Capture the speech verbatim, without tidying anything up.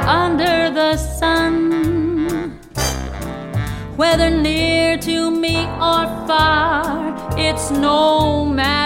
under the sun. Whether near to me or far, it's no matter